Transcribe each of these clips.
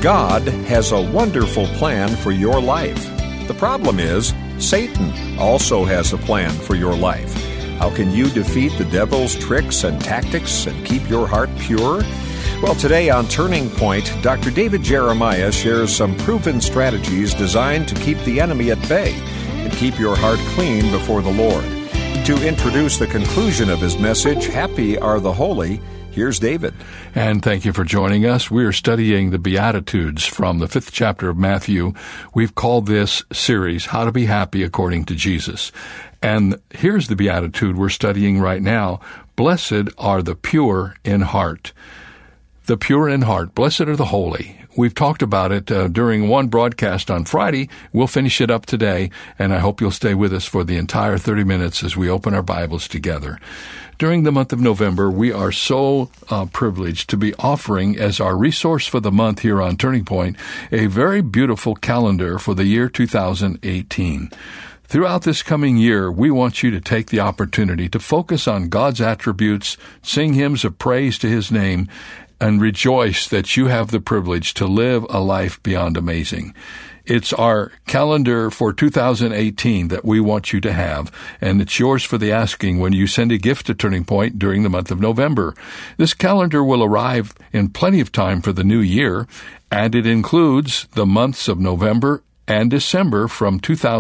God has a wonderful plan for your life. The problem is, Satan also has a plan for your life. How can you defeat the devil's tricks and tactics and keep your heart pure? Well, today on Turning Point, Dr. David Jeremiah shares some proven strategies designed to keep the enemy at bay and keep your heart clean before the Lord. To introduce the conclusion of his message, Happy Are the Holy, here's David. And thank you for joining us. We are studying the Beatitudes from the 5th chapter of Matthew. We've called this series, How to Be Happy According to Jesus. And here's the Beatitude we're studying right now. Blessed are the pure in heart. The pure in heart. Blessed are the holy. We've talked about it during one broadcast on Friday. We'll finish it up today, and I hope you'll stay with us for the entire 30 minutes as we open our Bibles together. During the month of November, we are so privileged to be offering as our resource for the month here on Turning Point a very beautiful calendar for the year 2018. Throughout this coming year, we want you to take the opportunity to focus on God's attributes, sing hymns of praise to his name, and rejoice that you have the privilege to live a life beyond amazing. It's our calendar for 2018 that we want you to have, and it's yours for the asking when you send a gift to Turning Point during the month of November. This calendar will arrive in plenty of time for the new year, and it includes the months of November and December from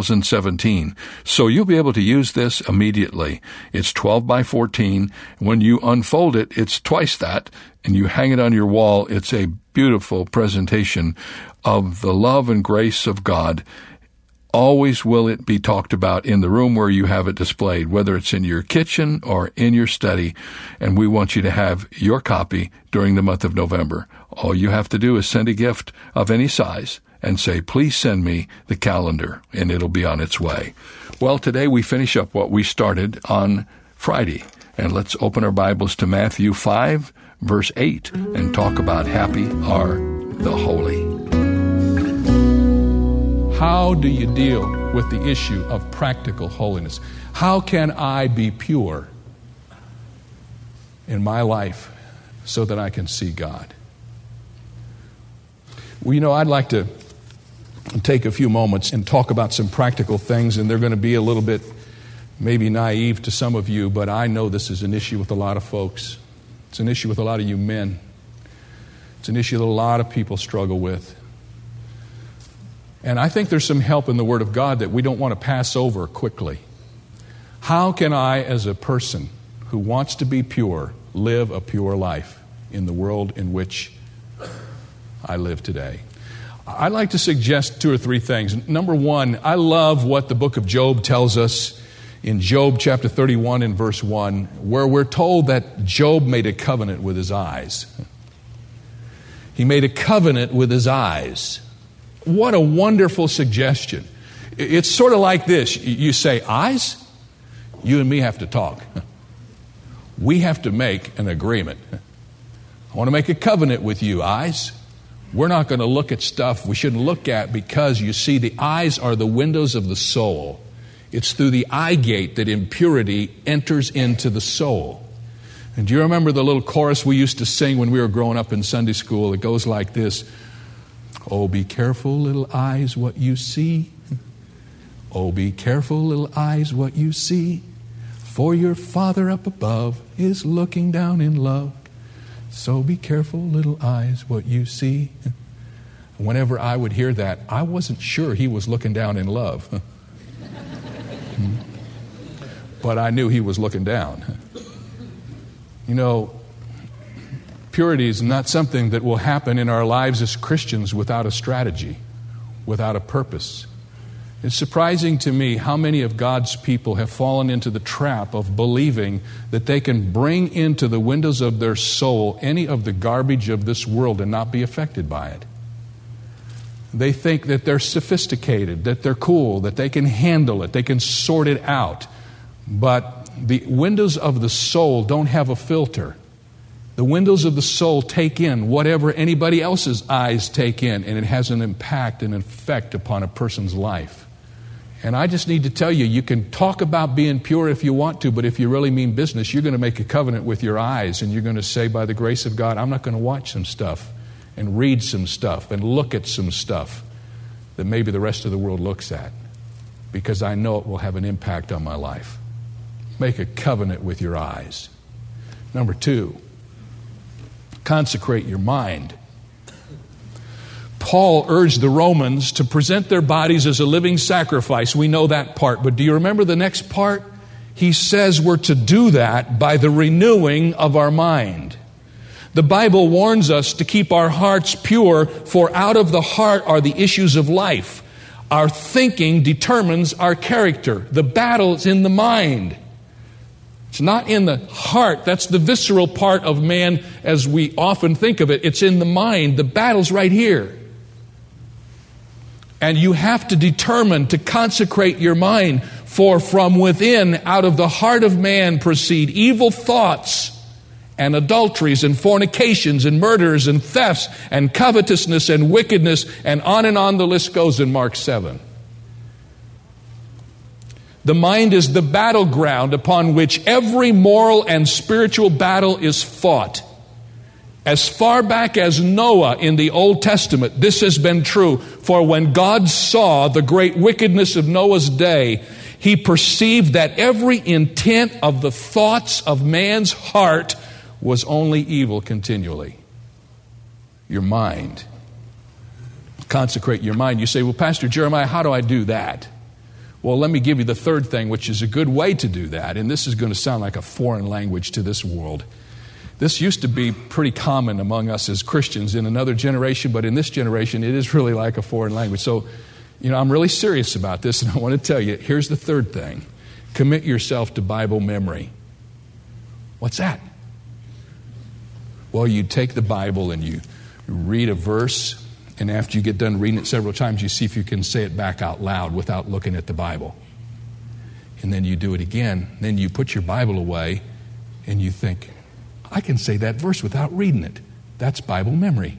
2017. So you'll be able to use this immediately. It's 12 by 14. When you unfold it, it's twice that, and you hang it on your wall. It's a beautiful presentation of the love and grace of God. Always will it be talked about in the room where you have it displayed, whether it's in your kitchen or in your study, and we want you to have your copy during the month of November. All you have to do is send a gift of any size and say, please send me the calendar, and it'll be on its way. Well, today we finish up what we started on Friday, and let's open our Bibles to Matthew 5, verse 8, and talk about happy are the holy. How do you deal with the issue of practical holiness? How can I be pure in my life so that I can see God? Well, I'd like to take a few moments and talk about some practical things, and they're going to be a little bit maybe naive to some of you, but I know this is an issue with a lot of folks. It's an issue with a lot of you men. It's an issue that a lot of people struggle with. And I think there's some help in the Word of God that we don't want to pass over quickly. How can I, as a person who wants to be pure, live a pure life in the world in which I live today? I'd like to suggest two or three things. Number one, I love what the book of Job tells us in Job chapter 31 and verse 1, where we're told that Job made a covenant with his eyes. He made a covenant with his eyes. What a wonderful suggestion. It's sort of like this. You say, eyes? You and me have to talk. We have to make an agreement. I want to make a covenant with you, eyes. We're not going to look at stuff we shouldn't look at because, you see, the eyes are the windows of the soul. It's through the eye gate that impurity enters into the soul. And do you remember the little chorus we used to sing when we were growing up in Sunday school? It goes like this. Oh, be careful, little eyes, what you see. Oh, be careful, little eyes, what you see. For your Father up above is looking down in love. So be careful, little eyes, what you see. Whenever I would hear that, I wasn't sure he was looking down in love. But I knew he was looking down. Purity is not something that will happen in our lives as Christians without a strategy, without a purpose. It's surprising to me how many of God's people have fallen into the trap of believing that they can bring into the windows of their soul any of the garbage of this world and not be affected by it. They think that they're sophisticated, that they're cool, that they can handle it, they can sort it out. But the windows of the soul don't have a filter. The windows of the soul take in whatever anybody else's eyes take in, and it has an impact and an effect upon a person's life. And I just need to tell you, you can talk about being pure if you want to, but if you really mean business, you're going to make a covenant with your eyes, and you're going to say, by the grace of God, I'm not going to watch some stuff and read some stuff and look at some stuff that maybe the rest of the world looks at, because I know it will have an impact on my life. Make a covenant with your eyes. Number 2, consecrate your mind. Paul urged the Romans to present their bodies as a living sacrifice. We know that part, but do you remember the next part? He says we're to do that by the renewing of our mind. The Bible warns us to keep our hearts pure, for out of the heart are the issues of life. Our thinking determines our character. The battle is in the mind. It's not in the heart. That's the visceral part of man as we often think of it. It's in the mind. The battle's right here. And you have to determine to consecrate your mind, for from within, out of the heart of man, proceed evil thoughts and adulteries and fornications and murders and thefts and covetousness and wickedness, and on the list goes in Mark 7. The mind is the battleground upon which every moral and spiritual battle is fought. As far back as Noah in the Old Testament, this has been true. For when God saw the great wickedness of Noah's day, He perceived that every intent of the thoughts of man's heart was only evil continually. Your mind. Consecrate your mind. You say, well, Pastor Jeremiah, how do I do that? Well, let me give you the third thing, which is a good way to do that. And this is going to sound like a foreign language to this world. This used to be pretty common among us as Christians in another generation, but in this generation, it is really like a foreign language. So, I'm really serious about this, and I want to tell you, here's the third thing. Commit yourself to Bible memory. What's that? Well, you take the Bible and you read a verse, and after you get done reading it several times, you see if you can say it back out loud without looking at the Bible. And then you do it again. Then you put your Bible away, and you think, I can say that verse without reading it. That's Bible memory.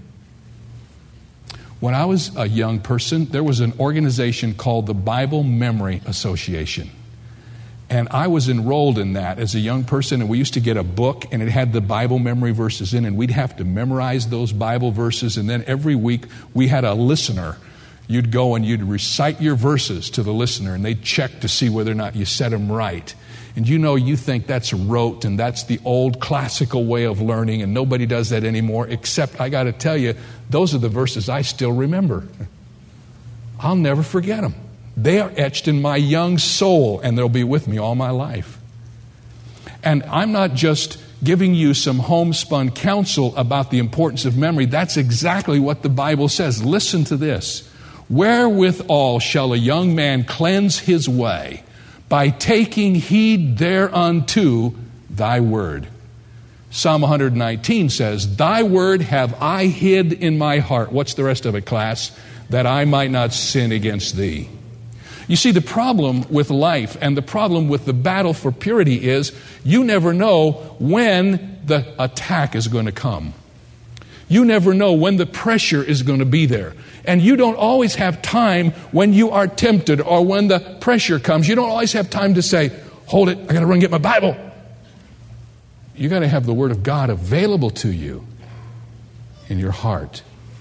When I was a young person, there was an organization called the Bible Memory Association. And I was enrolled in that as a young person, and we used to get a book, and it had the Bible memory verses in, and we'd have to memorize those Bible verses, and then every week we had a listener. You'd go and you'd recite your verses to the listener, and they'd check to see whether or not you said them right. And you think that's rote, and that's the old classical way of learning, and nobody does that anymore, except I got to tell you, those are the verses I still remember. I'll never forget them. They are etched in my young soul, and they'll be with me all my life. And I'm not just giving you some homespun counsel about the importance of memory. That's exactly what the Bible says. Listen to this. Wherewithal shall a young man cleanse his way? By taking heed thereunto thy word. Psalm 119 says, Thy word have I hid in my heart. What's the rest of it, class? That I might not sin against thee. You see, the problem with life and the problem with the battle for purity is you never know when the attack is going to come. You never know when the pressure is going to be there. And you don't always have time when you are tempted or when the pressure comes. You don't always have time to say, hold it, I got to run and get my Bible. You got to have the Word of God available to you in your heart.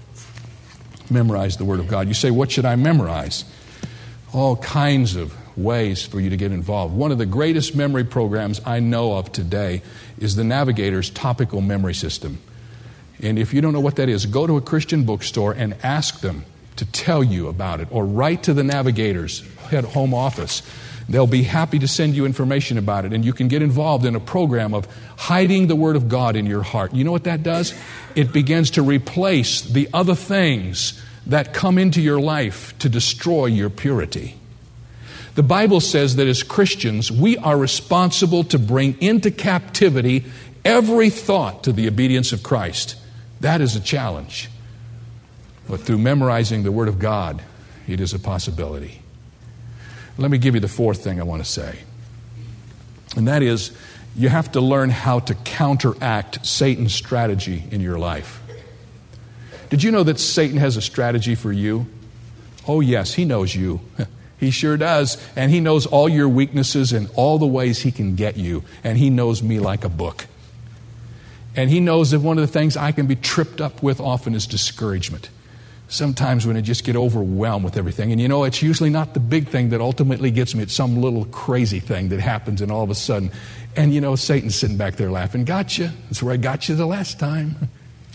Memorize the Word of God. You say, what should I memorize? All kinds of ways for you to get involved. One of the greatest memory programs I know of today is the Navigator's Topical Memory System. And if you don't know what that is, go to a Christian bookstore and ask them to tell you about it, or write to the Navigator's head home office. They'll be happy to send you information about it, and you can get involved in a program of hiding the Word of God in your heart. You know what that does? It begins to replace the other things that come into your life to destroy your purity. The Bible says that as Christians, we are responsible to bring into captivity every thought to the obedience of Christ. That is a challenge. But through memorizing the Word of God, it is a possibility. Let me give you the fourth thing I want to say. And that is, you have to learn how to counteract Satan's strategy in your life. Did you know that Satan has a strategy for you? Oh yes, he knows you. He sure does. And he knows all your weaknesses and all the ways he can get you. And he knows me like a book. And he knows that one of the things I can be tripped up with often is discouragement. Sometimes when I just get overwhelmed with everything. And you know, it's usually not the big thing that ultimately gets me. It's some little crazy thing that happens and all of a sudden. And you know, Satan's sitting back there laughing. Gotcha. That's where I got you the last time.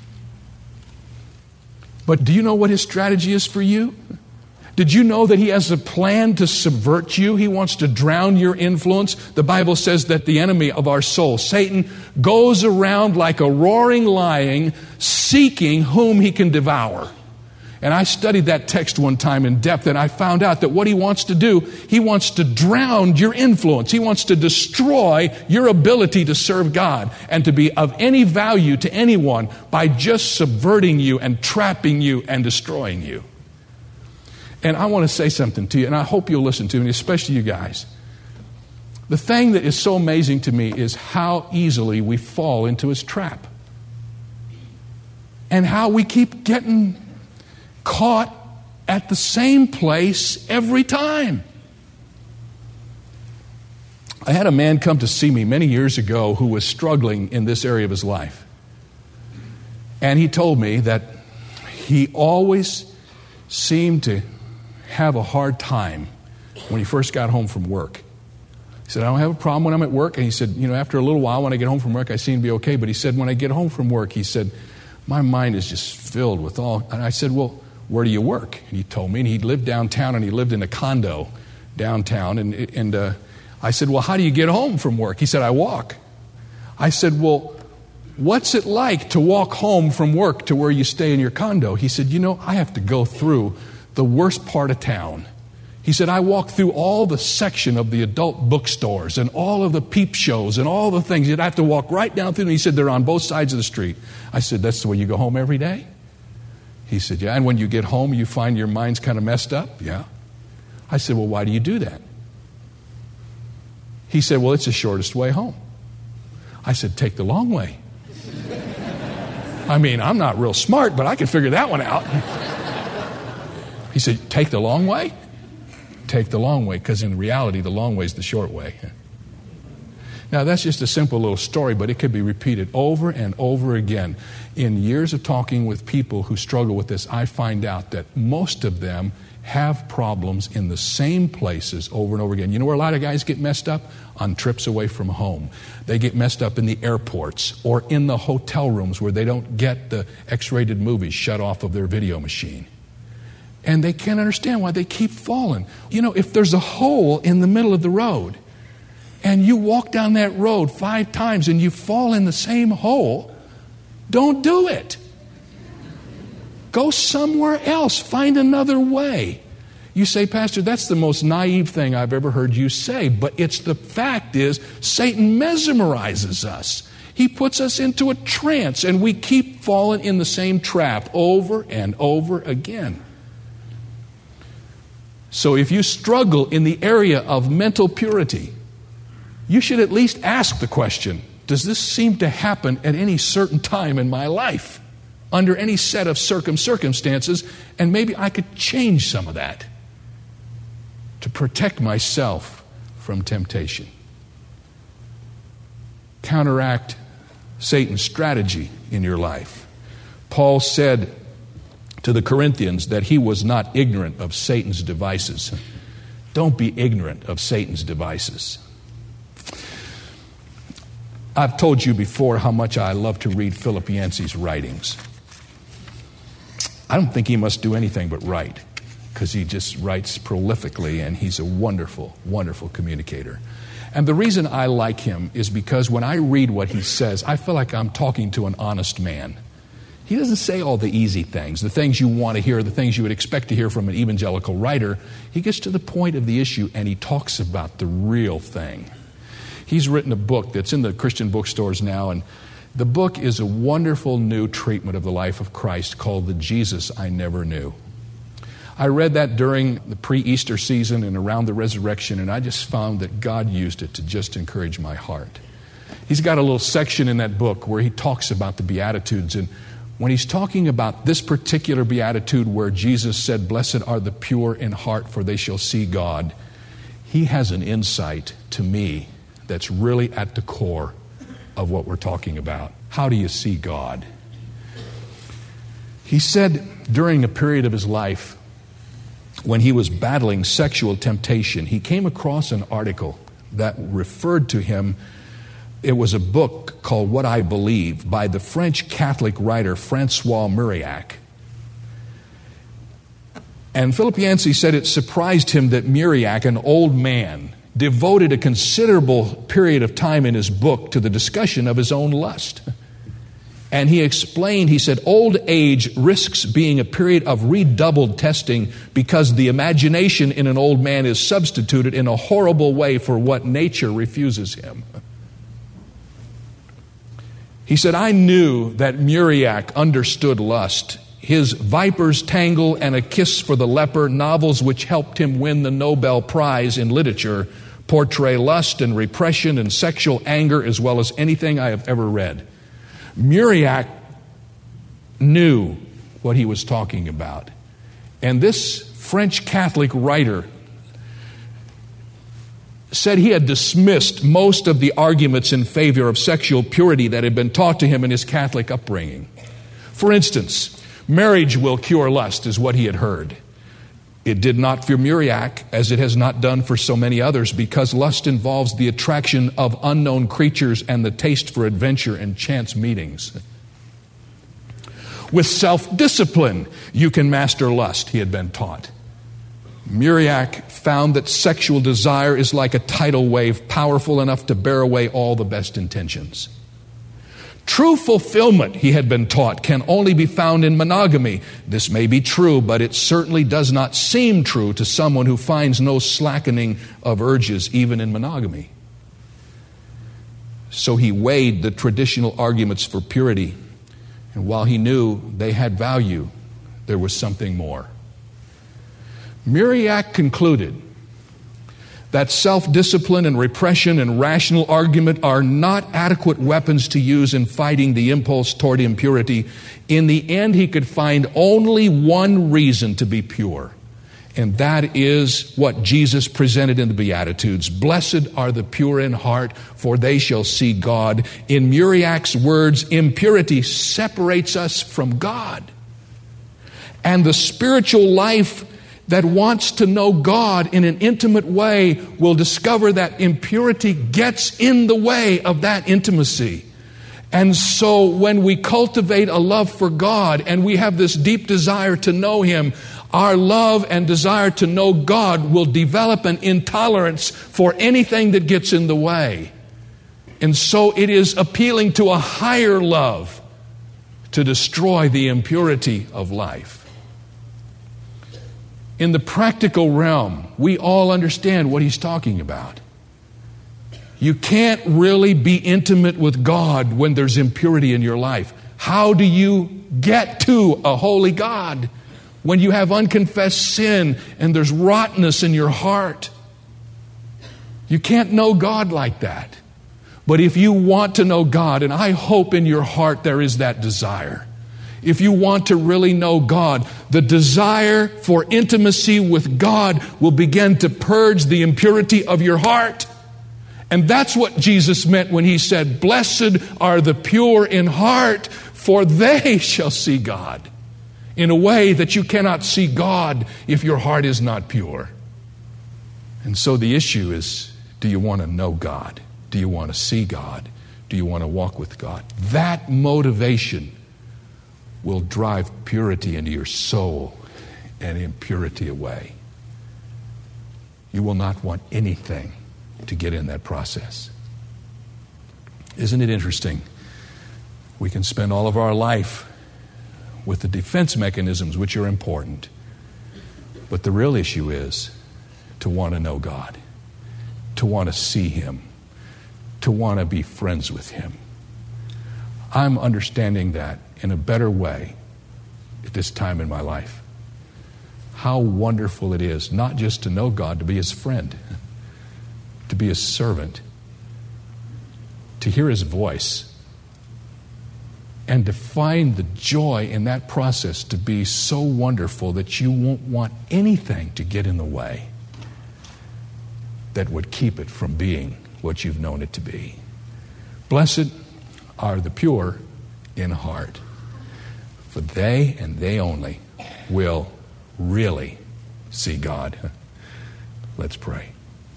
But do you know what his strategy is for you? Did you know that he has a plan to subvert you? He wants to drown your influence. The Bible says that the enemy of our soul, Satan, goes around like a roaring lion, seeking whom he can devour. And I studied that text one time in depth, and I found out that what he wants to do, he wants to drown your influence. He wants to destroy your ability to serve God and to be of any value to anyone by just subverting you and trapping you and destroying you. And I want to say something to you, and I hope you'll listen to me, especially you guys. The thing that is so amazing to me is how easily we fall into his trap. And how we keep getting caught at the same place every time. I had a man come to see me many years ago who was struggling in this area of his life. And he told me that he always seemed to have a hard time when he first got home from work. He said, I don't have a problem when I'm at work. And he said, you know, after a little while when I get home from work, I seem to be okay. But he said, when I get home from work, he said, my mind is just filled with all. And I said, well, where do you work? And he told me, and he lived downtown, and he lived in a condo downtown. And I said, well, how do you get home from work? He said, I walk. I said, well, what's it like to walk home from work to where you stay in your condo? He said, you know, I have to go through the worst part of town. He said, I walk through all the section of the adult bookstores and all of the peep shows and all the things. You'd have to walk right down through them. He said, they're on both sides of the street. I said, that's the way you go home every day? He said, yeah. And when you get home, you find your mind's kind of messed up? Yeah. I said, well, why do you do that? He said, well, it's the shortest way home. I said, take the long way. I mean, I'm not real smart, but I can figure that one out. He said, take the long way? Take the long way, because in reality, the long way is the short way. Now, that's just a simple little story, but it could be repeated over and over again. In years of talking with people who struggle with this, I find out that most of them have problems in the same places over and over again. You know where a lot of guys get messed up? On trips away from home. They get messed up in the airports or in the hotel rooms where they don't get the X-rated movies shut off of their video machine. And they can't understand why they keep falling. You know, if there's a hole in the middle of the road and you walk down that road 5 times and you fall in the same hole, don't do it. Go somewhere else. Find another way. You say, Pastor, that's the most naive thing I've ever heard you say. But it's the fact is, Satan mesmerizes us. He puts us into a trance, and we keep falling in the same trap over and over again. So if you struggle in the area of mental purity, you should at least ask the question, does this seem to happen at any certain time in my life, under any set of circumstances, and maybe I could change some of that to protect myself from temptation. Counteract Satan's strategy in your life. Paul said to the Corinthians that he was not ignorant of Satan's devices. Don't be ignorant of Satan's devices. I've told you before how much I love to read Philip Yancey's writings. I don't think he must do anything but write, because he just writes prolifically, and he's a wonderful, wonderful communicator. And the reason I like him is because when I read what he says, I feel like I'm talking to an honest man. He doesn't say all the easy things, the things you want to hear, the things you would expect to hear from an evangelical writer. He gets to the point of the issue, and he talks about the real thing. He's written a book that's in the Christian bookstores now, and the book is a wonderful new treatment of the life of Christ called The Jesus I Never Knew. I read that during the pre-Easter season and around the resurrection, and I just found that God used it to just encourage my heart. He's got a little section in that book where he talks about the Beatitudes, and when he's talking about this particular Beatitude where Jesus said, "Blessed are the pure in heart, for they shall see God," he has an insight to me that's really at the core of what we're talking about. How do you see God? He said during a period of his life when he was battling sexual temptation, he came across an article that referred to him. It was a book called What I Believe by the French Catholic writer Francois Mauriac. And Philip Yancey said it surprised him that Mauriac, an old man, devoted a considerable period of time in his book to the discussion of his own lust. And he explained, he said, old age risks being a period of redoubled testing because the imagination in an old man is substituted in a horrible way for what nature refuses him. He said, I knew that Mauriac understood lust. His Viper's Tangle and A Kiss for the Leper, novels which helped him win the Nobel Prize in Literature, portray lust and repression and sexual anger as well as anything I have ever read. Mauriac knew what he was talking about. And this French Catholic writer said he had dismissed most of the arguments in favor of sexual purity that had been taught to him in his Catholic upbringing. For instance, marriage will cure lust is what he had heard. It did not for Mauriac, as it has not done for so many others, because lust involves the attraction of unknown creatures and the taste for adventure and chance meetings. With self-discipline, you can master lust, he had been taught. Mauriac found that sexual desire is like a tidal wave, powerful enough to bear away all the best intentions. True fulfillment, he had been taught, can only be found in monogamy. This may be true, but it certainly does not seem true to someone who finds no slackening of urges even in monogamy. So he weighed the traditional arguments for purity, and while he knew they had value, there was something more. Mauriac concluded that self-discipline and repression and rational argument are not adequate weapons to use in fighting the impulse toward impurity. In the end, he could find only one reason to be pure, and that is what Jesus presented in the Beatitudes. Blessed are the pure in heart, for they shall see God. In Mauriac's words, impurity separates us from God. And the spiritual life that wants to know God in an intimate way will discover that impurity gets in the way of that intimacy. And so when we cultivate a love for God and we have this deep desire to know Him, our love and desire to know God will develop an intolerance for anything that gets in the way. And so it is appealing to a higher love to destroy the impurity of life. In the practical realm, we all understand what he's talking about. You can't really be intimate with God when there's impurity in your life. How do you get to a holy God when you have unconfessed sin and there's rottenness in your heart? You can't know God like that. But if you want to know God, and I hope in your heart there is that desire, if you want to really know God, the desire for intimacy with God will begin to purge the impurity of your heart. And that's what Jesus meant when he said, blessed are the pure in heart, for they shall see God. In a way that you cannot see God if your heart is not pure. And so the issue is, do you want to know God? Do you want to see God? Do you want to walk with God? That motivation will drive purity into your soul and impurity away. You will not want anything to get in that process. Isn't it interesting? We can spend all of our life with the defense mechanisms, which are important. But the real issue is to want to know God, to want to see Him, to want to be friends with Him. I'm understanding that in a better way at this time in my life. How wonderful it is not just to know God, to be His friend, to be His servant, to hear His voice, and to find the joy in that process to be so wonderful that you won't want anything to get in the way that would keep it from being what you've known it to be. Blessed are the pure in heart, for they and they only will really see God. Let's pray.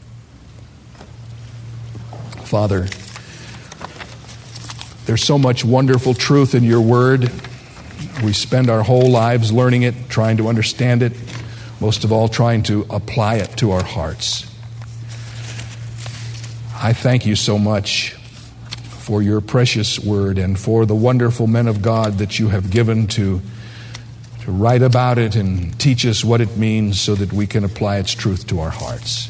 Father, there's so much wonderful truth in your word. We spend our whole lives learning it, trying to understand it, most of all trying to apply it to our hearts. I thank you so much for your precious word and for the wonderful men of God that you have given to write about it and teach us what it means so that we can apply its truth to our hearts.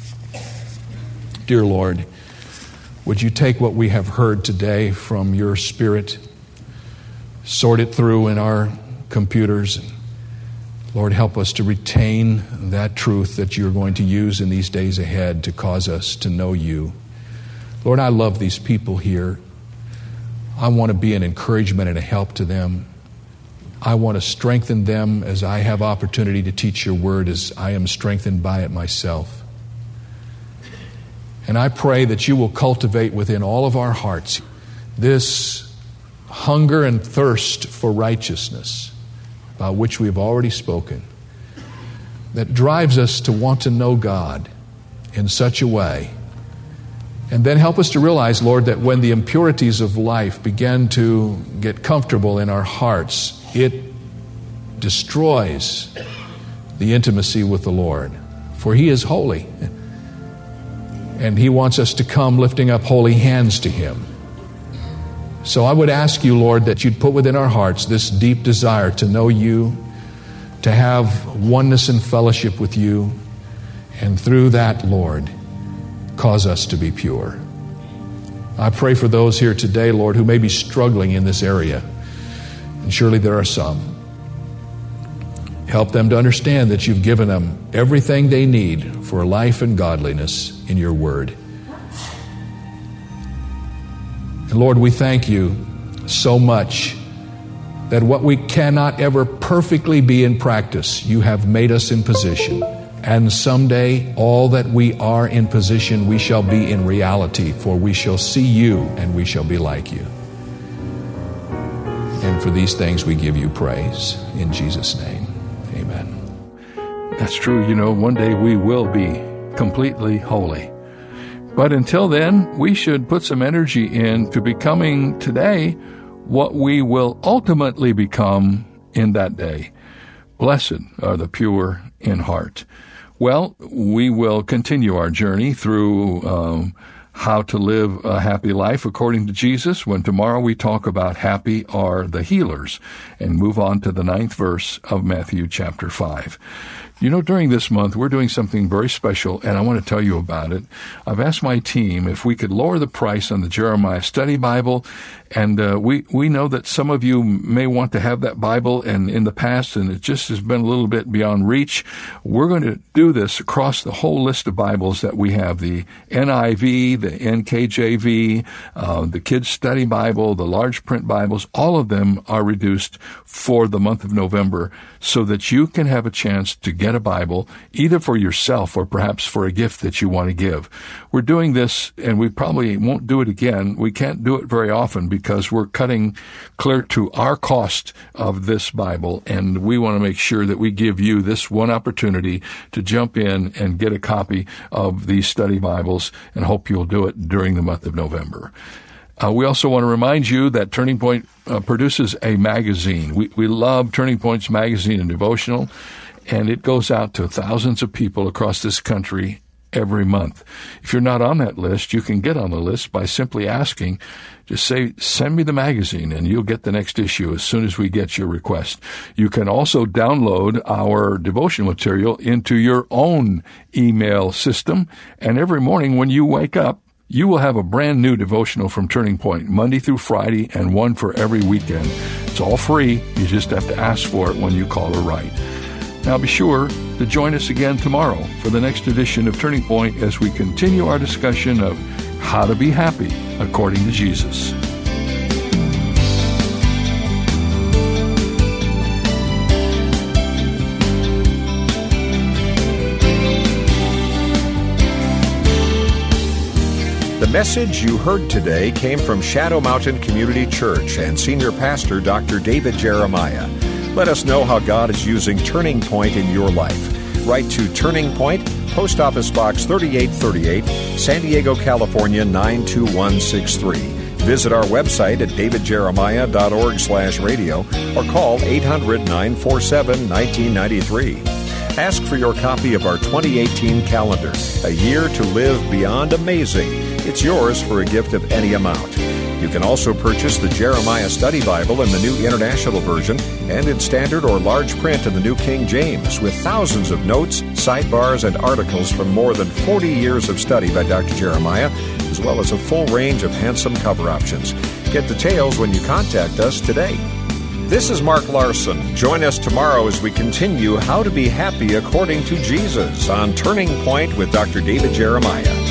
Dear Lord, would you take what we have heard today from your Spirit, sort it through in our computers, and Lord, help us to retain that truth that you're going to use in these days ahead to cause us to know you. Lord, I love these people here. I want to be an encouragement and a help to them. I want to strengthen them as I have opportunity to teach your word, as I am strengthened by it myself. And I pray that you will cultivate within all of our hearts this hunger and thirst for righteousness, about which we have already spoken, that drives us to want to know God in such a way. And then help us to realize, Lord, that when the impurities of life begin to get comfortable in our hearts, it destroys the intimacy with the Lord. For He is holy, and He wants us to come lifting up holy hands to Him. So I would ask you, Lord, that you'd put within our hearts this deep desire to know you, to have oneness and fellowship with you, and through that, Lord, cause us to be pure. I pray for those here today, Lord, who may be struggling in this area, and surely there are some. Help them to understand that you've given them everything they need for life and godliness in your word. And Lord, we thank you so much that what we cannot ever perfectly be in practice, you have made us in position. And someday, all that we are in position, we shall be in reality, for we shall see you and we shall be like you. And for these things we give you praise. In Jesus' name, amen. That's true. You know, one day we will be completely holy. But until then, we should put some energy into becoming today what we will ultimately become in that day. Blessed are the pure in heart. Well, we will continue our journey through how to live a happy life according to Jesus, when tomorrow we talk about happy are the healers, and move on to the 9th verse of Matthew chapter 5. You know, during this month, we're doing something very special, and I want to tell you about it. I've asked my team if we could lower the price on the Jeremiah Study Bible, and we know that some of you may want to have that Bible, and in the past, and it just has been a little bit beyond reach. We're going to do this across the whole list of Bibles that we have, the NIV, the NKJV, the Kids Study Bible, the large print Bibles. All of them are reduced for the month of November, so that you can have a chance to get a Bible, either for yourself or perhaps for a gift that you want to give. We're doing this, and we probably won't do it again. We can't do it very often because we're cutting clear to our cost of this Bible, and we want to make sure that we give you this one opportunity to jump in and get a copy of these study Bibles, and hope you'll do it during the month of November. We also want to remind you that Turning Point produces a magazine. We love Turning Point's magazine and devotional, and it goes out to thousands of people across this country every month. If you're not on that list, you can get on the list by simply asking. Just say, send me the magazine, and you'll get the next issue as soon as we get your request. You can also download our devotional material into your own email system, and every morning when you wake up, you will have a brand new devotional from Turning Point, Monday through Friday, and one for every weekend. It's all free. You just have to ask for it when you call or write. Now be sure to join us again tomorrow for the next edition of Turning Point as we continue our discussion of how to be happy according to Jesus. The message you heard today came from Shadow Mountain Community Church and Senior Pastor Dr. David Jeremiah. Let us know how God is using Turning Point in your life. Write to Turning Point, Post Office Box 3838, San Diego, California 92163. Visit our website at davidjeremiah.org/radio or call 800-947-1993. Ask for your copy of our 2018 calendar, A Year to Live Beyond Amazing. It's yours for a gift of any amount. You can also purchase the Jeremiah Study Bible in the New International Version and in standard or large print in the New King James, with thousands of notes, sidebars, and articles from more than 40 years of study by Dr. Jeremiah, as well as a full range of handsome cover options. Get details when you contact us today. This is Mark Larson. Join us tomorrow as we continue How to Be Happy According to Jesus on Turning Point with Dr. David Jeremiah.